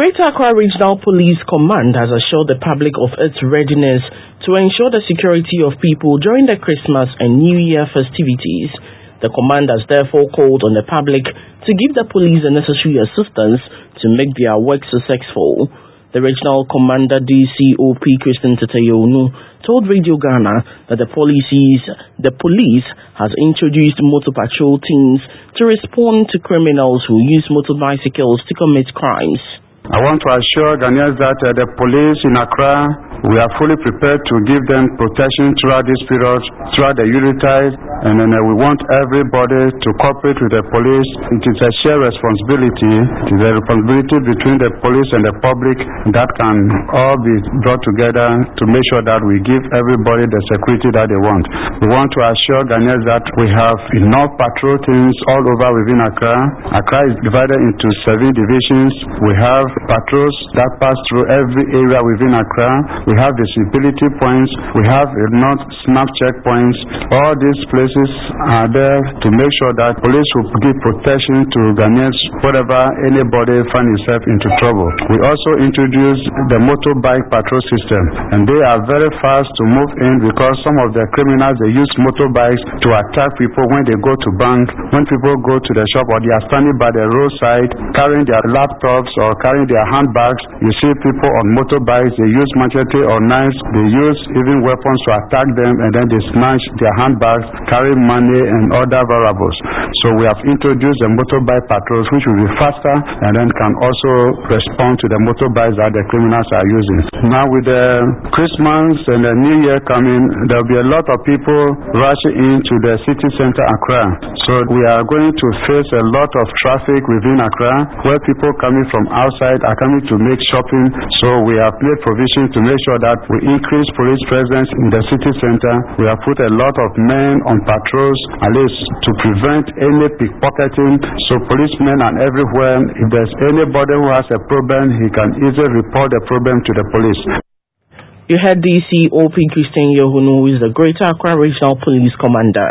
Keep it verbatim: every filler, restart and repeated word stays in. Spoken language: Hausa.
Greater Accra Regional Police Command has assured the public of its readiness to ensure the security of people during the Christmas and New Year festivities. The command has therefore called on the public to give the police the necessary assistance to make their work successful. The Regional Commander D C O P Christian Teteyonu told Radio Ghana that the policies, the police has introduced motor patrol teams to respond to criminals who use motor bicycles to commit crimes. I want to assure Ghanaians that uh, the police in Accra, we are fully prepared to give them protection throughout this period, throughout the Yuletide, and then uh, we want everybody to cooperate with the police. It is a shared responsibility. It is a responsibility between the police and the public that can all be brought together to make sure that we give everybody the security that they want. We want to assure Ghanaians that we have enough patrol teams all over within Accra. Accra is divided into seven divisions. We have patrols that pass through every area within Accra. We have visibility points. We have enough snap checkpoints. All these places are there to make sure that police will give protection to Ghanaians whenever anybody finds himself into trouble. We also introduced the motorbike patrol system, and they are very fast to move in because some of the criminals, they use motorbikes to attack people when they go to bank, when people go to the shop, or they are standing by the roadside carrying their laptops or carrying their handbags. You see people on motorbikes, they use machete or knives, they use even weapons to attack them, and then they snatch their handbags, carry money and other valuables. So we have introduced the motorbike patrols, which will be faster and then can also respond to the motorbikes that the criminals are using. Now with the Christmas and the New Year coming, there will be a lot of people rushing into the city center Accra. So we are going to face a lot of traffic within Accra, where people coming from outside are coming to make shopping. So we have made provision to make sure that we increase police presence in the city center. We have put a lot of men on patrols, at least to prevent any pickpocketing. So policemen are everywhere. If there's anybody who has a problem, he can easily report the problem to the police. You heard D C O P Christian Yohunu, who is the Greater Accra Regional Police Commander.